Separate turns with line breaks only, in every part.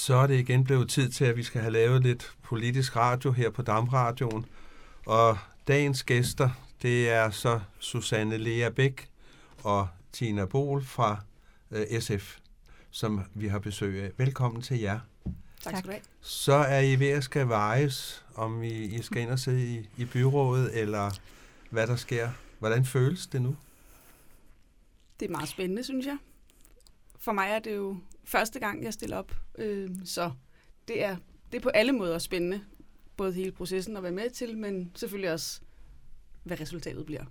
Så er det igen blevet tid til, at vi skal have lavet lidt politisk radio her på Damradioen. Og dagens gæster, det er så Susanne Lea Bæk og Tina Boel fra SF, som vi har besøg af. Velkommen til jer.
Tak skal du have.
Så er I ved at skal vejes, om I skal ind og sidde i byrådet, eller hvad der sker. Hvordan føles det nu?
Det er meget spændende, synes jeg. For mig er det jo første gang, jeg stiller op, så det er på alle måder spændende. Både hele processen at være med til, men selvfølgelig også, hvad resultatet bliver.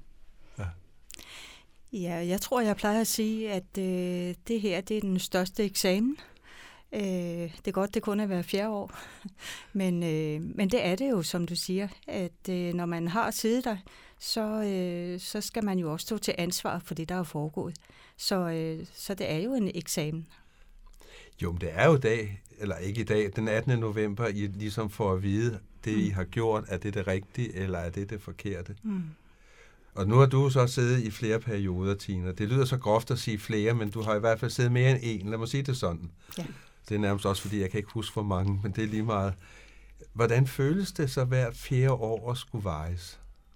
Ja, jeg tror, jeg plejer at sige, at det her det er den største eksamen. Det er godt, det kun er hver 4. år, men det er det jo, som du siger, at når man har siddet der, så skal man jo også stå til ansvar for det, der er foregået. Så det er jo en eksamen.
Jo, men det er jo dag, eller ikke i dag, den 18. november, I ligesom får at vide, det I har gjort, er det rigtige, eller er det forkerte? Mm. Og nu har du så siddet i flere perioder, Tina. Det lyder så groft at sige flere, men du har i hvert fald siddet mere end en. Lad mig sige det sådan.
Ja.
Det er nærmest også, fordi jeg kan ikke huske, hvor mange, men det er lige meget. Hvordan føles det så hvert 4. år at skulle vejes?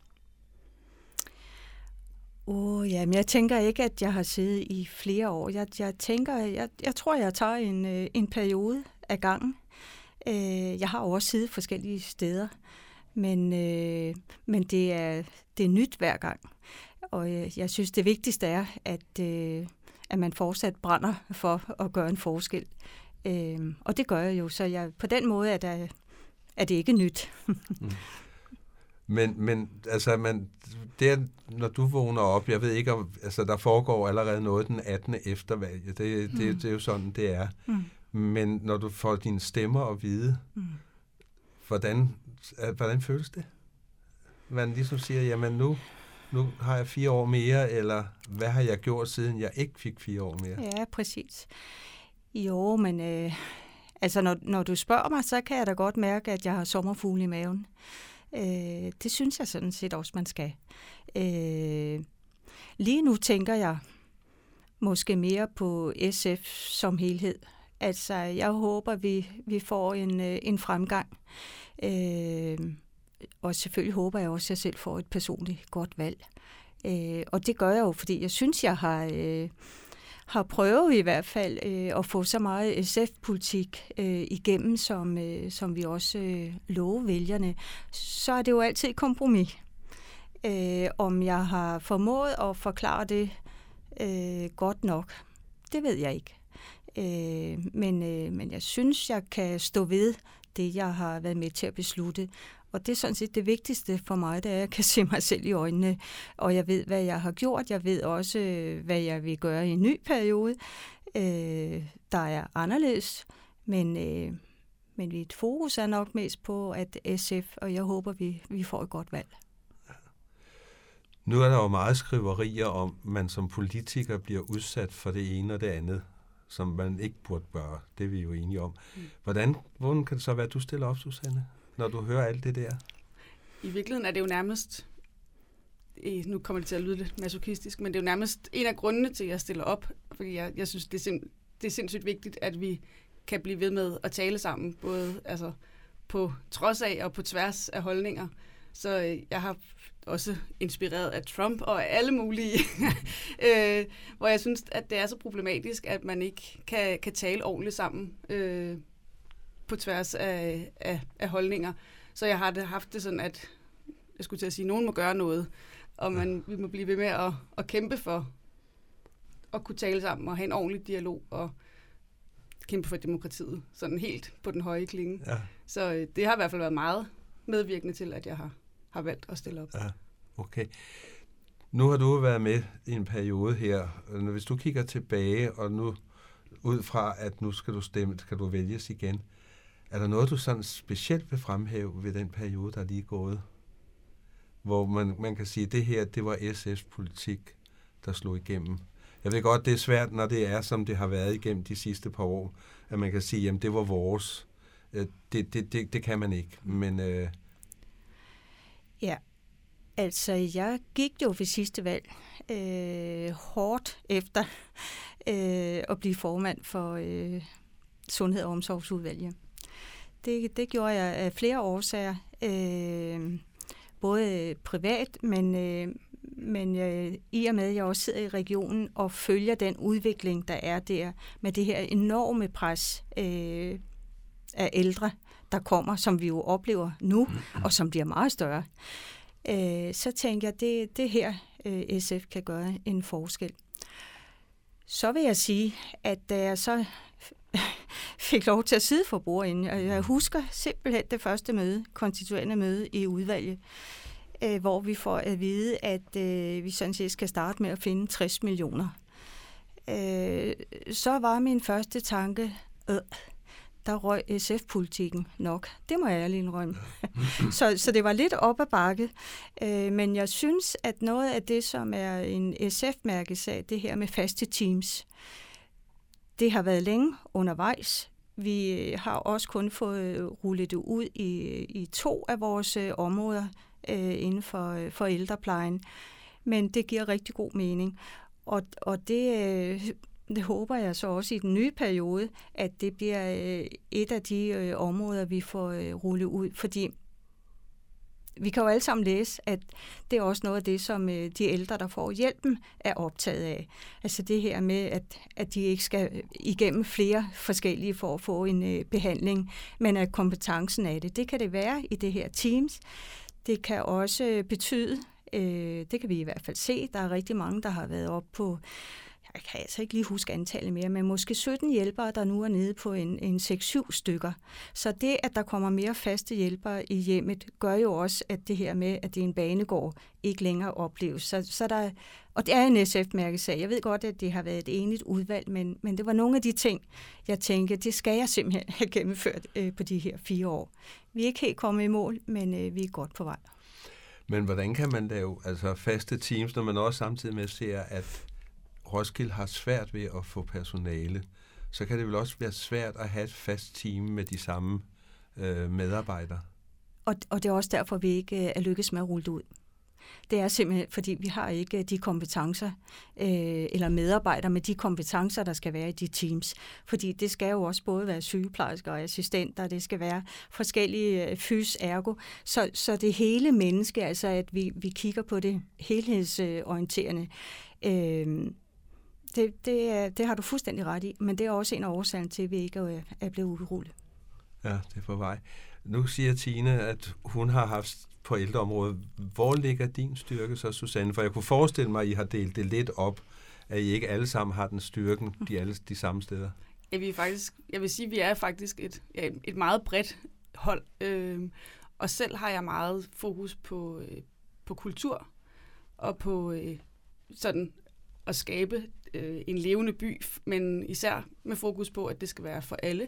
Jamen, jeg tænker ikke, at jeg har siddet i flere år. Jeg tror, jeg tager en periode af gangen. Jeg har også siddet forskellige steder, men det er nyt hver gang. Og jeg synes, det vigtigste er, at man fortsat brænder for at gøre en forskel. Og det gør jeg jo, så på den måde er det ikke nyt.
Men altså, når du vågner op, jeg ved ikke om, altså der foregår allerede noget den 18. efter valget. Det er jo sådan, det er. Mm. Men når du får dine stemmer at vide, hvordan føles det? Man ligesom siger, jamen nu har jeg 4 år mere, eller hvad har jeg gjort, siden jeg ikke fik 4 år mere?
Ja, præcis. Jo, men altså når du spørger mig, så kan jeg da godt mærke, at jeg har sommerfugle i maven. Det synes jeg sådan set også, man skal. Lige nu tænker jeg måske mere på SF som helhed. Altså, jeg håber, vi får en fremgang. Og selvfølgelig håber jeg også, at jeg selv får et personligt godt valg. Og det gør jeg jo, fordi jeg synes, jeg har prøvet i hvert fald at få så meget SF-politik igennem, som vi også lover vælgerne. Så er det jo altid et kompromis. Om jeg har formået at forklare det godt nok, det ved jeg ikke. Men jeg synes, jeg kan stå ved det, jeg har været med til at beslutte. Og det er sådan set det vigtigste for mig, det er, at jeg kan se mig selv i øjnene. Og jeg ved, hvad jeg har gjort. Jeg ved også, hvad jeg vil gøre i en ny periode, der er anderledes. Men mit fokus er nok mest på, at SF, og jeg håber, vi får et godt valg.
Nu er der jo meget skriverier om, at man som politiker bliver udsat for det ene og det andet, som man ikke burde gøre. Det er vi jo enige om. Hvordan kan det så være, at du stiller op, Susanne, når du hører alt det der?
I virkeligheden er det jo nærmest, nu kommer det til at lyde lidt masochistisk, men det er jo nærmest en af grundene til, at jeg stiller op, fordi jeg synes, det er sindssygt vigtigt, at vi kan blive ved med at tale sammen, både altså, på trods af og på tværs af holdninger. Så jeg har også inspireret af Trump og alle mulige, hvor jeg synes, at det er så problematisk, at man ikke kan tale ordentligt sammen på tværs af holdninger. Så jeg har haft det sådan, at jeg skulle til at sige, at nogen må gøre noget, og vi må blive ved med at kæmpe for at kunne tale sammen og have en ordentlig dialog og kæmpe for demokratiet, sådan helt på den høje klinge. Ja. Så det har i hvert fald været meget medvirkende til, at jeg har valgt at stille op. Ja,
okay. Nu har du været med i en periode her. Hvis du kigger tilbage, og nu ud fra, at nu skal du stemme, skal du vælges igen, er der noget, du sådan specielt vil fremhæve ved den periode, der er lige gået? Hvor man kan sige, at det her, det var SF's politik, der slog igennem. Jeg ved godt, det er svært, når det er, som det har været igennem de sidste par år, at man kan sige, jamen det var vores. Det kan man ikke, men...
Ja, altså jeg gik jo ved sidste valg hårdt efter at blive formand Sundhed- og Omsorgsudvalget. Det gjorde jeg af flere årsager. Både privat, men i og med, at jeg også sidder i regionen og følger den udvikling, der er der, med det her enorme pres af ældre, der kommer, som vi jo oplever nu, og som bliver meget større, så tænker jeg, det her SF kan gøre en forskel. Så vil jeg sige, at da jeg så fik lov til at sidde for bordenden, og jeg husker simpelthen det første møde, konstituerende møde i udvalget, hvor vi får at vide, at vi sådan set skal starte med at finde 60 millioner. Så var min første tanke, der røg SF-politikken nok. Det må jeg ærligt indrømme. Så det var lidt op ad bakke. Men jeg synes, at noget af det, som er en SF-mærkesag, det her med faste teams, det har været længe undervejs. Vi har også kun fået rullet det ud i 2 af vores områder inden for ældreplejen. Men det giver rigtig god mening. Og det håber jeg så også i den nye periode, at det bliver et af de områder, vi får rullet ud. Fordi vi kan jo alle sammen læse, at det er også noget af det, som de ældre, der får hjælpen, er optaget af. Altså det her med, at de ikke skal igennem flere forskellige for at få en behandling, men at kompetencen af det kan det være i det her Teams. Det kan også betyde, det kan vi i hvert fald se, der er rigtig mange, der har været op på, jeg kan altså ikke lige huske antallet mere, men måske 17 hjælpere, der nu er nede på en 6-7 stykker. Så det, at der kommer mere faste hjælpere i hjemmet, gør jo også, at det her med, at det er en banegård, ikke længere opleves. Så der, og det er en SF-mærkesag. Jeg ved godt, at det har været et enigt udvalg, men det var nogle af de ting, jeg tænkte, det skal jeg simpelthen have gennemført på de her 4 år. Vi er ikke helt kommet i mål, men vi er godt på vej.
Men hvordan kan man lave faste teams, når man også samtidig med ser, at Roskilde har svært ved at få personale, så kan det vel også være svært at have et fast team med de samme medarbejdere?
Og det er også derfor, vi ikke er lykkes med at rulle det ud. Det er simpelthen, fordi vi har ikke de kompetencer, eller medarbejdere med de kompetencer, der skal være i de teams. Fordi det skal jo også både være sygeplejersker og assistenter, det skal være forskellige fys, ergo. Så det hele menneske, altså at vi kigger på det helhedsorienterende. Det har du fuldstændig ret i, men det er også en af årsagen til, at vi ikke er blevet udrullet.
Ja, det er på vej. Nu siger Tine, at hun har haft på ældreområdet. Hvor ligger din styrke så, Susanne? For jeg kunne forestille mig, at I har delt det lidt op, at I ikke alle sammen har den styrken, de samme steder.
Ja, jeg vil sige, at vi er faktisk et meget bredt hold. Og selv har jeg meget fokus på kultur og på sådan at skabe en levende by, men især med fokus på, at det skal være for alle.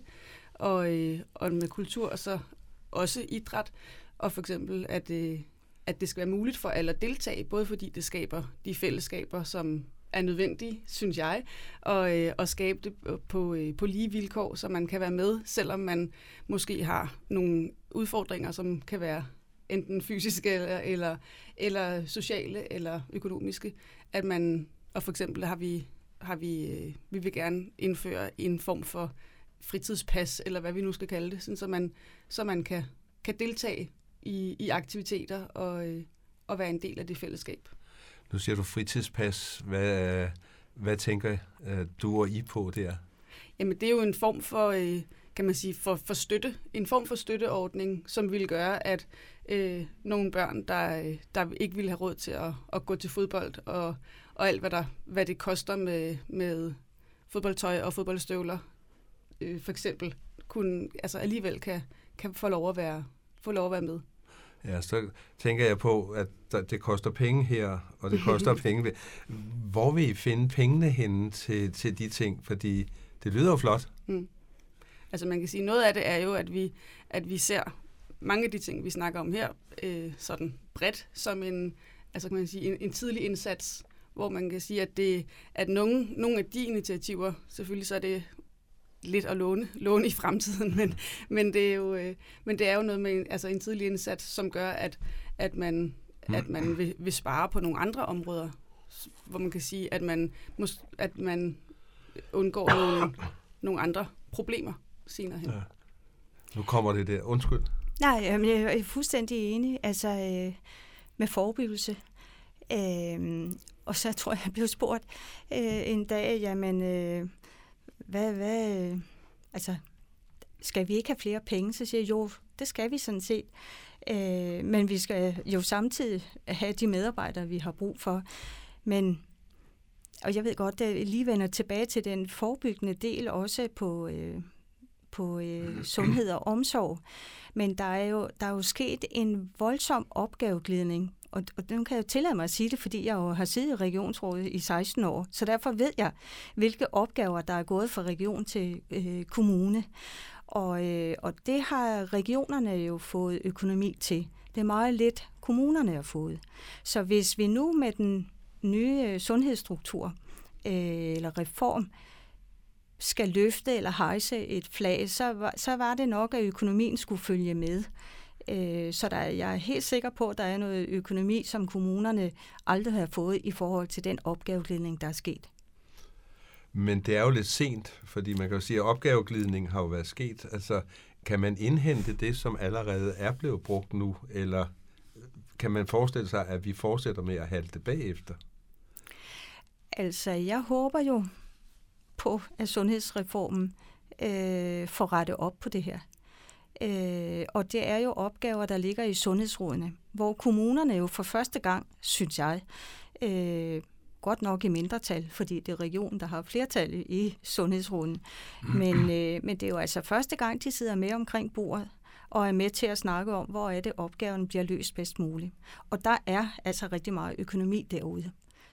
Og med kultur og så også idræt, og for eksempel, at det skal være muligt for alle at deltage, både fordi det skaber de fællesskaber, som er nødvendige, synes jeg, og skabe det på lige vilkår, så man kan være med, selvom man måske har nogle udfordringer, som kan være enten fysiske eller sociale eller økonomiske, at man, og for eksempel vi vil gerne indføre en form for fritidspas, eller hvad vi nu skal kalde det, sådan, så man kan deltage i aktiviteter og være en del af det fællesskab.
Nu siger du fritidspas. Hvad tænker du og I på der?
Jamen, det er jo en form for, kan man sige, for støtte. En form for støtteordning, som ville gøre, at nogle børn, der ikke ville have råd til at gå til fodbold, og alt, hvad det koster med fodboldtøj og fodboldstøvler, for eksempel, alligevel kan få lov at være med.
Ja, så tænker jeg på, at det koster penge her, og det koster penge. Hvor vil I finde pengene henne til de ting? Fordi det lyder jo flot.
Altså man kan sige, noget af det er jo, at vi ser mange af de ting, vi snakker om her, sådan bredt som en tidlig indsats, hvor man kan sige, at nogle af de initiativer, selvfølgelig så er det lidt at låne i fremtiden, men det er jo noget med en tidlig indsats, som gør, at man vil spare på nogle andre områder, hvor man kan sige, at man undgår nogle andre problemer. senere hen.
Ja. Nu kommer det der. Undskyld.
Nej, jeg er fuldstændig enig. Altså med forebyggelse. Og så tror jeg blev spurgt en dag, jamen, altså, skal vi ikke have flere penge? Så siger jeg, jo, det skal vi sådan set. Men vi skal jo samtidig have de medarbejdere, vi har brug for. Men, og jeg ved godt, at jeg lige vender tilbage til den forebyggende del, også på sundhed og omsorg. Men der er jo sket en voldsom opgaveglidning. Og nu kan jeg jo tillade mig at sige det, fordi jeg jo har siddet i regionsrådet i 16 år. Så derfor ved jeg, hvilke opgaver, der er gået fra region til kommune. Og det har regionerne jo fået økonomi til. Det er meget lidt, kommunerne har fået. Så hvis vi nu med den nye sundhedsstruktur eller reform skal løfte eller hejse et flag, så var det nok, at økonomien skulle følge med. Så jeg er helt sikker på, at der er noget økonomi, som kommunerne aldrig har fået i forhold til den opgaveglidning, der er sket.
Men det er jo lidt sent, fordi man kan jo sige, at opgaveglidningen har jo været sket. Altså, kan man indhente det, som allerede er blevet brugt nu, eller kan man forestille sig, at vi fortsætter med at halte bagefter?
Altså, jeg håber jo på, at sundhedsreformen får rettet op på det her. Og det er jo opgaver, der ligger i sundhedsrådene, hvor kommunerne jo for første gang, synes jeg, godt nok i mindretal, fordi det er regionen, der har flertal i sundhedsrådene. Men det er jo altså første gang, de sidder med omkring bordet og er med til at snakke om, hvor er det opgaven bliver løst bedst muligt. Og der er altså rigtig meget økonomi derude.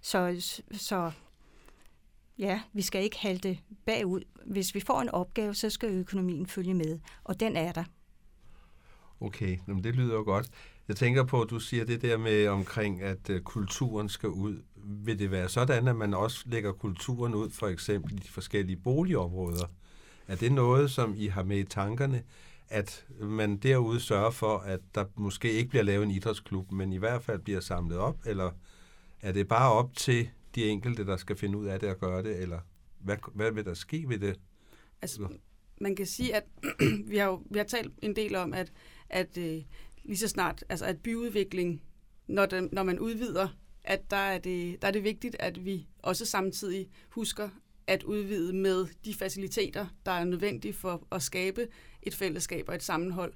Så ja, vi skal ikke halte bagud. Hvis vi får en opgave, så skal økonomien følge med, og den er der.
Okay, men det lyder jo godt. Jeg tænker på, at du siger det der med omkring, at kulturen skal ud. Vil det være sådan, at man også lægger kulturen ud, for eksempel i de forskellige boligområder? Er det noget, som I har med i tankerne, at man derude sørger for, at der måske ikke bliver lavet en idrætsklub, men i hvert fald bliver samlet op, eller er det bare op til de enkelte, der skal finde ud af det og gøre det, eller hvad vil der ske ved det?
Altså, man kan sige, at vi har talt en del om, at lige så snart, altså at byudvikling, når man udvider, at der er det vigtigt, at vi også samtidig husker at udvide med de faciliteter, der er nødvendige for at skabe et fællesskab og et sammenhold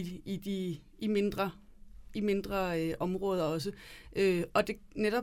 i mindre områder også. Og det netop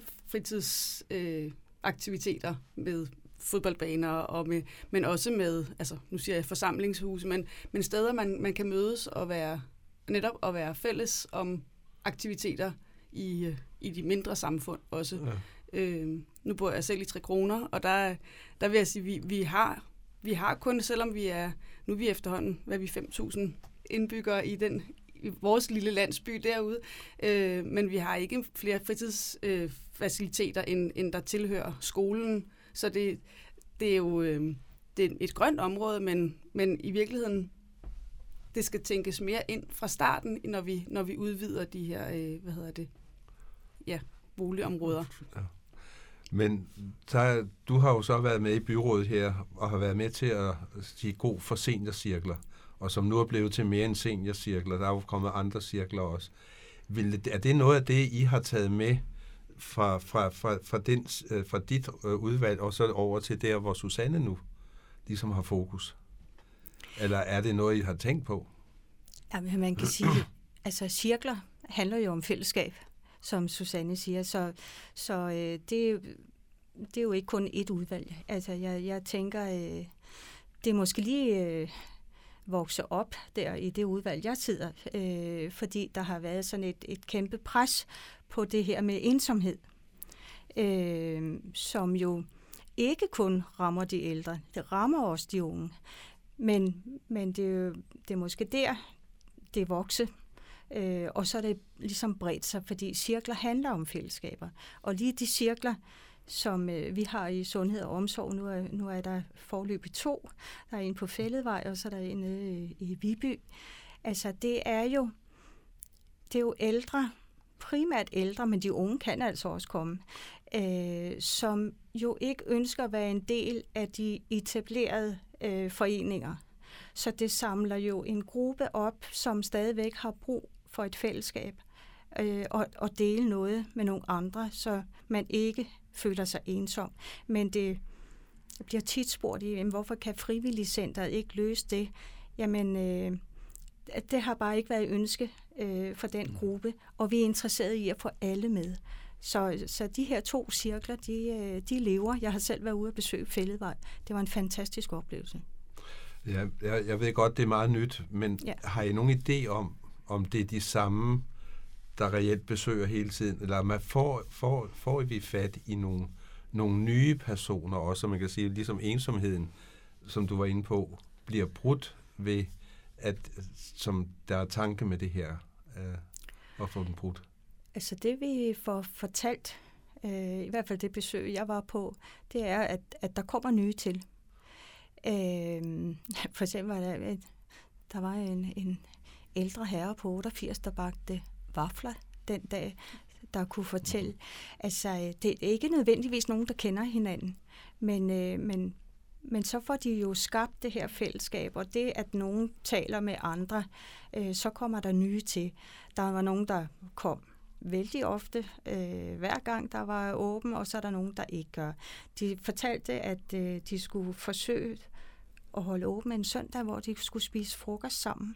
fritidsaktiviteter med fodboldbaner, men også med, altså nu siger jeg forsamlingshuse, men steder, man kan mødes og være fælles om aktiviteter i de mindre samfund også. Ja. Nu bor jeg selv i 3 Kroner, og der vil jeg sige, vi har kun, selvom nu er vi efterhånden, hvad vi 5.000 indbyggere i vores lille landsby derude, men vi har ikke flere fritidsfaciliteter, end der tilhører skolen. Så det er jo det er et grønt område, men i virkeligheden, det skal tænkes mere ind fra starten, når vi udvider de her, boligområder. Ja.
Men du har jo så været med i byrådet her, og har været med til at sige god for seniorcirkler, og som nu er blevet til mere end seniorcirkler. Der er jo kommet andre cirkler også. Er det noget af det, I har taget med fra dit udvalg, og så over til der, hvor Susanne nu ligesom har fokus? Eller er det noget, I har tænkt på?
Jamen, man kan sige, altså cirkler handler jo om fællesskab, som Susanne siger, så det er jo ikke kun et udvalg. Altså, jeg tænker, det er måske lige vokse op der i det udvalg, jeg sidder, fordi der har været sådan et kæmpe pres på det her med ensomhed, som jo ikke kun rammer de ældre, det rammer også de unge, men det er måske der, det vokser. Og så er det ligesom bredt sig, fordi cirkler handler om fællesskaber. Og lige de cirkler, som vi har i sundhed og omsorg, nu er der foreløbig 2. Der er en på Fælledvej, og så er der en nede i Viby. Altså det er jo ældre, primært ældre, men de unge kan altså også komme, som jo ikke ønsker at være en del af de etablerede foreninger. Så det samler jo en gruppe op, som stadigvæk har brug for et fællesskab og dele noget med nogle andre, så man ikke føler sig ensom. Men det bliver tit spurgt i, hvorfor kan frivilligcenteret ikke løse det? Jamen, det har bare ikke været ønske for den gruppe, og vi er interesserede i at få alle med. Så de her 2 cirkler, de lever. Jeg har selv været ude og besøge Fælledvej. Det var en fantastisk oplevelse. Ja,
jeg ved godt, det er meget nyt, men har I nogen idé om det er de samme, der reelt besøger hele tiden? Eller får vi fat i nogle nye personer også, man kan sige, ligesom ensomheden, som du var inde på, bliver brudt ved, at som der er tanke med det her, at få den brudt? Altså
det vi får fortalt, i hvert fald det besøg, jeg var på, det er, at der kommer nye til. For eksempel der var en ældre herre på 88, der bagte vafler den dag, der kunne fortælle. Altså, det er ikke nødvendigvis nogen, der kender hinanden, men så får de jo skabt det her fællesskab, og det, at nogen taler med andre, så kommer der nye til. Der var nogen, der kom vældig ofte, hver gang der var åben, og så er der nogen, der ikke gør. De fortalte, at de skulle forsøge at holde åben en søndag, hvor de skulle spise frokost sammen.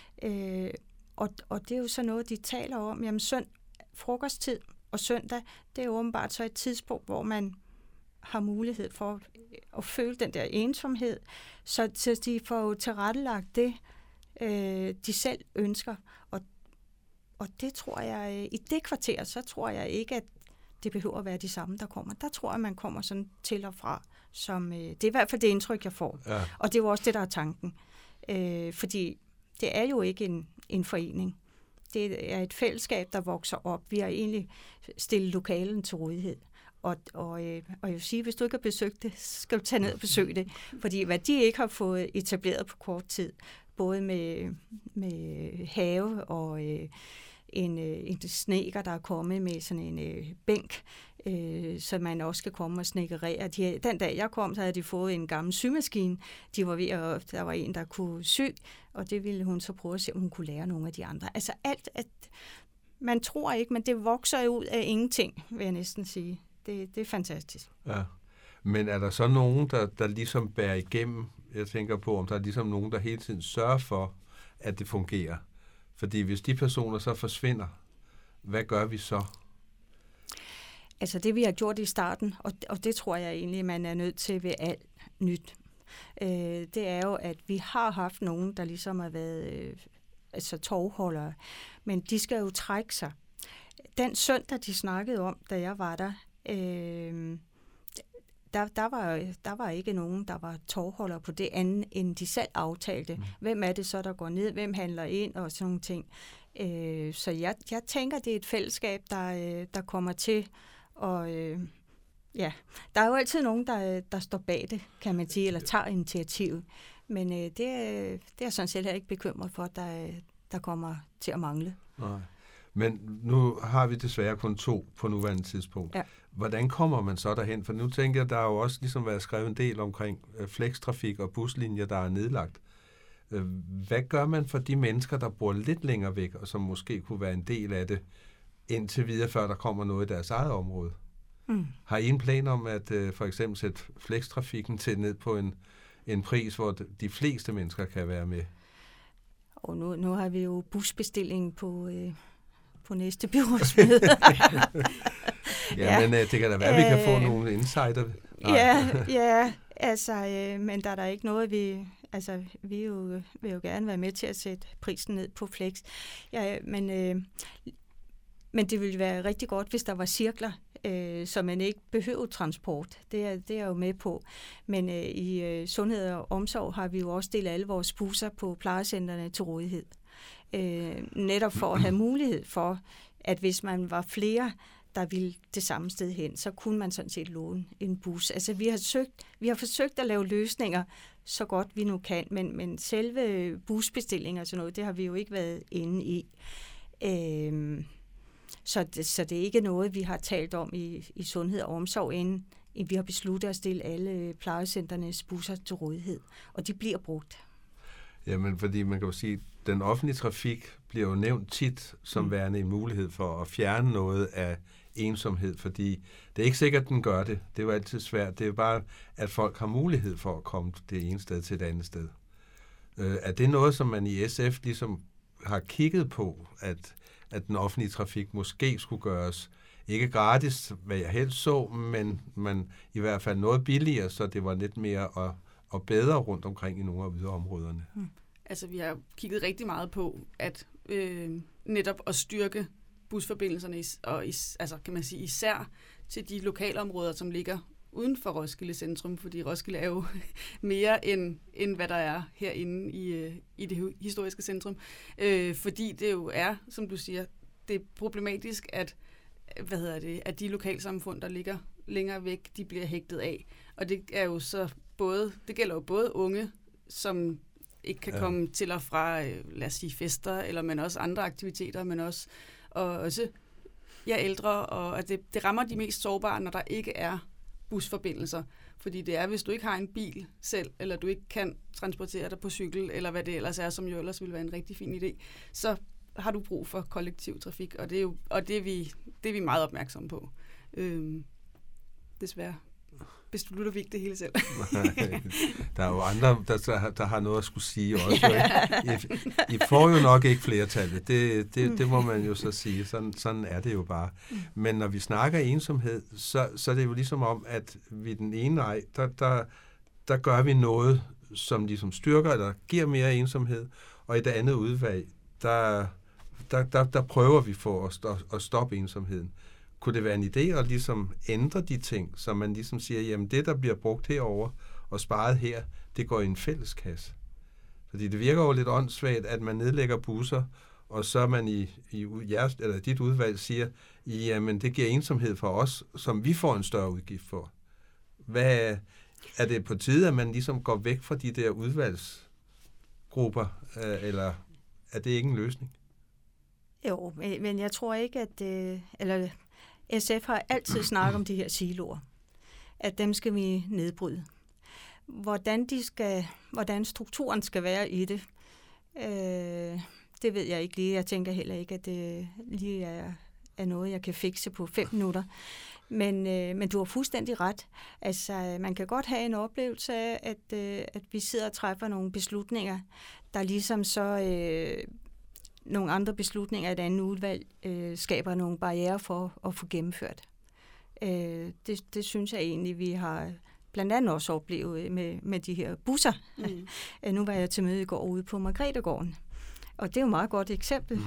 Og det er jo så noget, de taler om. Jamen, frokosttid og søndag, det er åbenbart så et tidspunkt, hvor man har mulighed for at føle den der ensomhed, så de får jo tilrettelagt det, de selv ønsker. Og det tror jeg, i det kvarter, så tror jeg ikke, at det behøver at være de samme, der kommer. Der tror jeg, man kommer sådan til og fra. Det er i hvert fald det indtryk, jeg får. Ja. Og det er jo også det, der er tanken. Fordi det er jo ikke en forening. Det er et fællesskab, der vokser op. Vi har egentlig stillet lokalen til rådighed. Og jeg vil sige, hvis du ikke har besøgt det, skal du tage ned og besøge det. Fordi hvad de ikke har fået etableret på kort tid, både med have og en snedker, der er kommet med sådan en bænk, så man også skal komme og snedkerere. Den dag jeg kom, så havde de fået en gammel symaskine. Der var en, der kunne sy, og det ville hun så prøve at se, om hun kunne lære nogle af de andre. Altså alt, at man tror ikke, men det vokser ud af ingenting, vil jeg næsten sige. Det er fantastisk. Ja.
Men er der så nogen, der ligesom bærer igennem? Jeg tænker på, om der er ligesom nogen, der hele tiden sørger for, at det fungerer. Fordi hvis de personer så forsvinder, hvad gør vi så?
Altså det, vi har gjort i starten, og det tror jeg egentlig, man er nødt til ved alt nyt, det er jo, at vi har haft nogen, der ligesom har været tovholdere, men de skal jo trække sig. Den søndag, de snakkede om, da jeg var der, der var ikke nogen, der var tovholdere på det andet, end de selv aftalte. Hvem er det så, der går ned? Hvem handler ind? Og sådan nogle ting. Så jeg tænker, det er et fællesskab, der kommer til. Og der er jo altid nogen, der står bag det, kan man sige, eller tager initiativet. Men det er jeg sådan set ikke bekymret for, der kommer til at mangle.
Nej. Men nu har vi desværre kun 2 på nuværende tidspunkt. Ja. Hvordan kommer man så derhen? For nu tænker jeg, der er jo også ligesom været skrevet en del omkring flextrafik og buslinjer, der er nedlagt. Hvad gør man for de mennesker, der bor lidt længere væk, og som måske kunne være en del af det, indtil videre, før der kommer noget i deres eget område? Har I en plan om at for eksempel sætte flextrafikken til ned på en pris, hvor de fleste mennesker kan være med?
Og nu har vi jo busbestilling på næste byrådsmøde.
Men det kan da være, at vi kan få nogle insider.
Men der er der ikke noget, vi vil jo gerne være med til at sætte prisen ned på flex. Ja, men det ville være rigtig godt, hvis der var cirkler, så man ikke behøver transport. Det er jeg jo med på. Men i sundhed og omsorg har vi jo også delt alle vores busser på plejecentrene til rådighed. Netop for at have mulighed for, at hvis man var flere, der ville det samme sted hen, så kunne man sådan set låne en bus. Altså vi har forsøgt at lave løsninger så godt vi nu kan, men selve busbestillinger og sådan noget, det har vi jo ikke været inde i. Så det er ikke noget, vi har talt om i sundhed og omsorg, inden vi har besluttet at stille alle plejecenternes busser til rådighed, og de bliver brugt.
Jamen, fordi man kan jo sige, den offentlige trafik bliver jo nævnt tit som værende en mulighed for at fjerne noget af ensomhed, fordi det er ikke sikkert, at den gør det. Det er jo altid svært. Det er jo bare, at folk har mulighed for at komme det ene sted til det andet sted. Er det noget, som man i SF ligesom har kigget på, at den offentlige trafik måske skulle gøres ikke gratis, hvad jeg helst så, men i hvert fald noget billigere, så det var lidt mere og bedre rundt omkring i nogle af yderområderne?
Altså, vi har kigget rigtig meget på, at netop at styrke busforbindelserne, altså kan man sige især til de lokalområder, som ligger uden for Roskilde Centrum, fordi Roskilde er jo mere end hvad der er herinde i det historiske centrum. Fordi det jo er, som du siger, det er problematisk, at at de lokalsamfund, der ligger længere væk, de bliver hægtet af. Og det er jo så det gælder jo både unge, som ikke kan komme til og fra, lad os sige, fester, men også andre aktiviteter, men også ældre, og at det rammer de mest sårbare, når der ikke er busforbindelser. Fordi det er, hvis du ikke har en bil selv, eller du ikke kan transportere dig på cykel, eller hvad det ellers er, som jo ellers vil være en rigtig fin idé, så har du brug for kollektiv trafik, og det er vi meget opmærksomme på. Desværre beslutter vi ikke det hele selv.
Der er jo andre, der har noget at skulle sige også. I får jo nok ikke flertallet. Det må man jo så sige. Sådan er det jo bare. Men når vi snakker ensomhed, så er det jo ligesom om, at vi den ene vej, der gør vi noget, som ligesom styrker eller giver mere ensomhed, og i det andet udvalg, der prøver vi for at stoppe ensomheden. Kunne det være en idé at ligesom ændre de ting, så man ligesom siger, jamen det, der bliver brugt herover og sparet her, det går i en fælleskasse. Fordi det virker jo lidt åndssvagt, at man nedlægger busser, og så man i dit udvalg siger, jamen det giver ensomhed for os, som vi får en større udgift for. Er det på tide, at man ligesom går væk fra de der udvalgsgrupper, eller er det ikke en løsning?
Jo, men jeg tror ikke, at SF har altid snakket om de her siloer, at dem skal vi nedbryde. Hvordan strukturen skal være i det, det ved jeg ikke lige. Jeg tænker heller ikke, at det lige er noget, jeg kan fikse på 5 minutter. Men du har fuldstændig ret. Altså, man kan godt have en oplevelse af, at vi sidder og træffer nogle beslutninger, der ligesom så nogle andre beslutninger i et andet udvalg skaber nogle barrierer for at få gennemført. Det synes jeg egentlig, vi har blandt andet også oplevet med de her busser. Nu var jeg til møde i går ude på Margrethe-gården, og det er jo et meget godt eksempel,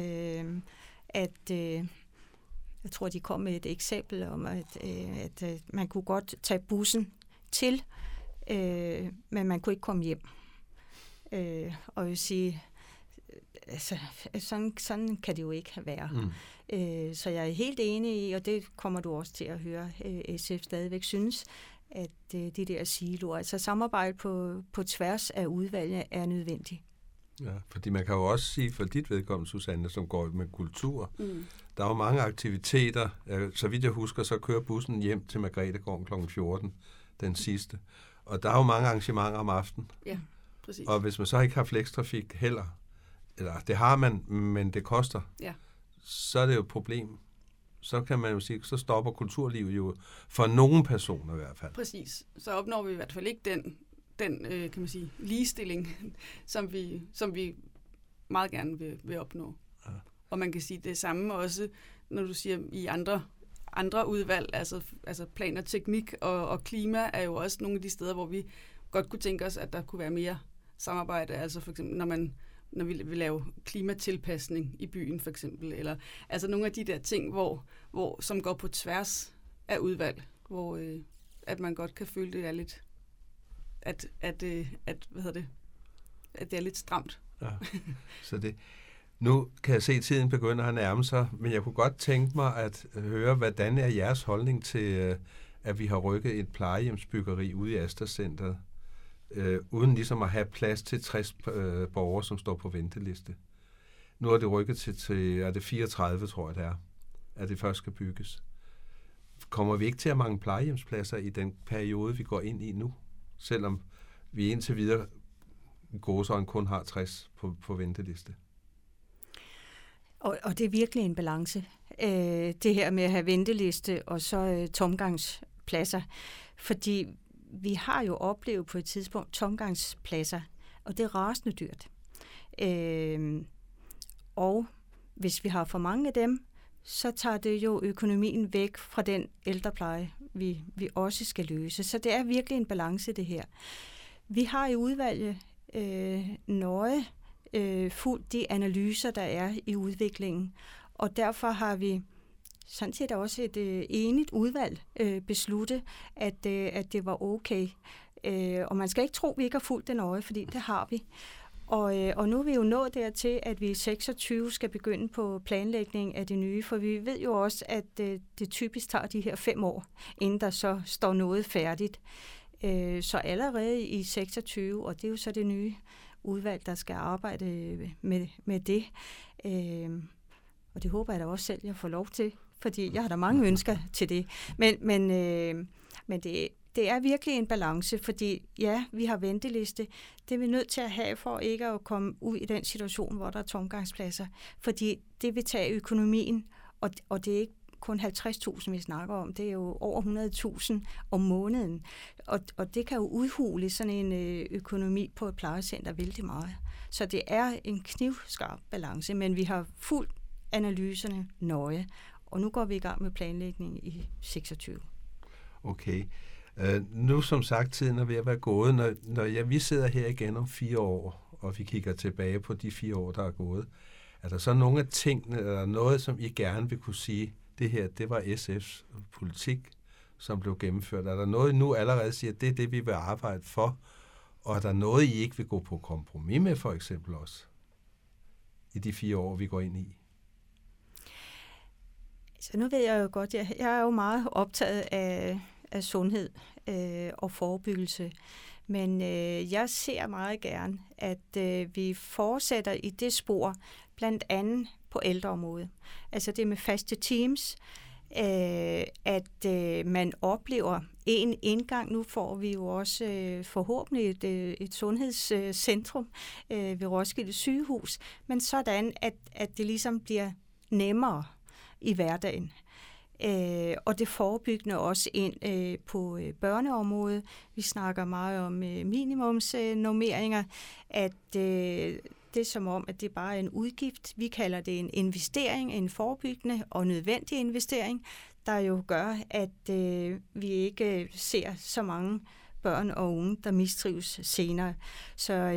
jeg tror, de kom med et eksempel om, at man kunne godt tage bussen til, men man kunne ikke komme hjem. Og jeg vil sige, altså, sådan kan det jo ikke være. Så jeg er helt enig i, og det kommer du også til at høre, SF stadigvæk synes, at de der siloer, altså samarbejde på tværs af udvalget er nødvendigt.
Ja, fordi man kan jo også sige, for dit vedkommende, Susanne, som går med kultur, der er jo mange aktiviteter. Så vidt jeg husker, så kører bussen hjem til Margrethe-gården kl. 14, den sidste. Og der er jo mange arrangementer om aftenen.
Ja, præcis.
Og hvis man så ikke har flekstrafik heller, eller det har man, men det koster, så er det jo et problem. Så kan man jo sige, så stopper kulturlivet jo for nogle personer i hvert fald.
Præcis. Så opnår vi i hvert fald ikke den kan man sige, ligestilling, som vi meget gerne vil opnå. Ja. Og man kan sige det samme også, når du siger i andre udvalg, altså plan og teknik og klima er jo også nogle af de steder, hvor vi godt kunne tænke os, at der kunne være mere samarbejde. Altså for eksempel, når vi vil lave klimatilpasning i byen for eksempel, eller altså nogle af de der ting, som går på tværs af udvalg, hvor at man godt kan føle, det er lidt at det er lidt stramt.
Ja, så det. Nu kan jeg se, at tiden begynder at nærme sig, men jeg kunne godt tænke mig at høre, hvordan er jeres holdning til, at vi har rykket et plejehjemsbyggeri ude i Asta-centret, uden ligesom at have plads til 60 borgere, som står på venteliste. Nu er det rykket til er det 34, tror jeg det er, at det først skal bygges. Kommer vi ikke til at mangle plejehjemspladser i den periode, vi går ind i nu? Selvom vi indtil videre gåseøjne kun har 60 på venteliste.
Og det er virkelig en balance. Det her med at have venteliste og så tomgangspladser. Fordi vi har jo oplevet på et tidspunkt tomgangspladser, og det er rasende dyrt. Og hvis vi har for mange af dem, så tager det jo økonomien væk fra den ældrepleje, vi også skal løse. Så det er virkelig en balance, det her. Vi har i udvalget nøje fulgt de analyser, der er i udviklingen, og derfor har vi sådan set også et enigt udvalg besluttet, at det var okay. Og man skal ikke tro, at vi ikke har fulgt det nøje, fordi det har vi. Og nu er vi jo nået dertil, at vi i 26 skal begynde på planlægning af det nye, for vi ved jo også, at det typisk tager de her 5 år, inden der så står noget færdigt. Så allerede i 26, og det er jo så det nye udvalg, der skal arbejde med det. Og det håber jeg da også selv, jeg får lov til, fordi jeg har da mange ønsker til det. Men det er virkelig en balance, fordi ja, vi har venteliste. Det er vi nødt til at have for ikke at komme ud i den situation, hvor der er tomgangspladser. Fordi det vil tage økonomien, og det er ikke kun 50.000, vi snakker om. Det er jo over 100.000 om måneden. Og det kan jo udhule sådan en økonomi på et plejecenter vældig meget. Så det er en knivskarp balance, men vi har fuldt analyserne nøje. Og nu går vi i gang med planlægning i 26.
Okay. Nu som sagt, tiden er ved at være gået. Når vi sidder her igen om 4 år, og vi kigger tilbage på de 4 år, der er gået, er der så nogle af tingene, eller noget, som I gerne vil kunne sige, det her, det var SF's politik, som blev gennemført? Er der noget, I nu allerede siger, det er det, vi vil arbejde for? Og er der noget, I ikke vil gå på kompromis med, for eksempel også? I de 4 år, vi går ind i?
Så nu ved jeg jo godt, jeg er jo meget optaget af sundhed og forebyggelse. Men jeg ser meget gerne, at vi fortsætter i det spor, blandt andet på ældreområdet. Altså det med faste teams, at man oplever en indgang. Nu får vi jo også forhåbentlig et sundhedscentrum ved Roskilde Sygehus, men sådan, at det ligesom bliver nemmere i hverdagen. Og det forebyggende også ind på børneområdet. Vi snakker meget om minimumsnormeringer, at det er som om, at det bare er en udgift. Vi kalder det en investering, en forebyggende og nødvendig investering, der jo gør, at vi ikke ser så mange børn og unge, der mistrives senere. Så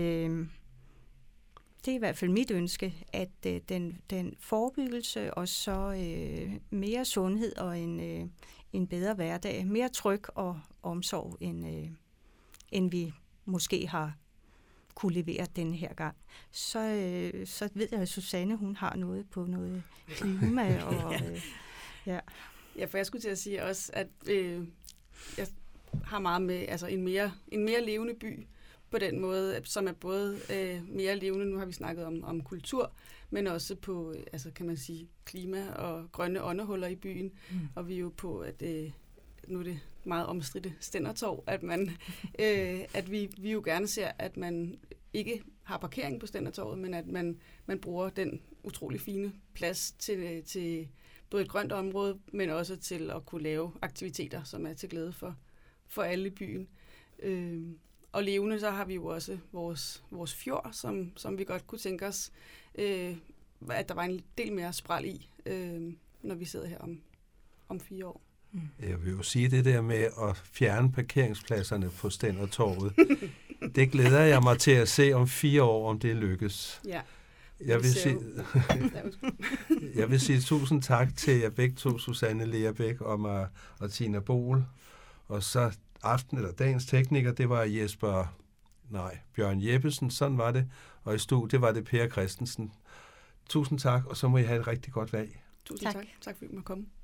det er i hvert fald mit ønske, at den forebyggelse og så mere sundhed og en bedre hverdag, mere tryg og omsorg, end vi måske har kunne levere den her gang. Så ved jeg, at Susanne, hun har noget på noget klima. Og,
ja, for jeg skulle til at sige også, at jeg har meget med altså en mere levende by, på den måde, som er både mere levende, nu har vi snakket om kultur, men også på, altså kan man sige, klima og grønne åndehuller i byen. Og vi er jo på, at nu er det meget omstridte Stændertorv, at vi jo gerne ser, at man ikke har parkering på Stændertorvet, men at man bruger den utrolig fine plads til både et grønt område, men også til at kunne lave aktiviteter, som er til glæde for alle i byen. Og levende, så har vi jo også vores fjord, som vi godt kunne tænke os, at der var en del mere spræl i, når vi sidder her om 4 år.
Jeg vil jo sige det der med at fjerne parkeringspladserne på Stændertorvet. Det glæder jeg mig til at se om 4 år, om det lykkes.
Ja.
Jeg vil sige tusind tak til jer begge to, Susanne Lerbæk og Tina Boel. Og så dagens tekniker, det var Bjørn Jeppesen, sådan var det. Og i studiet var det Per Christensen. Tusind tak, og så må I have et rigtig godt valg.
Tusind tak. Tak fordi I måtte komme.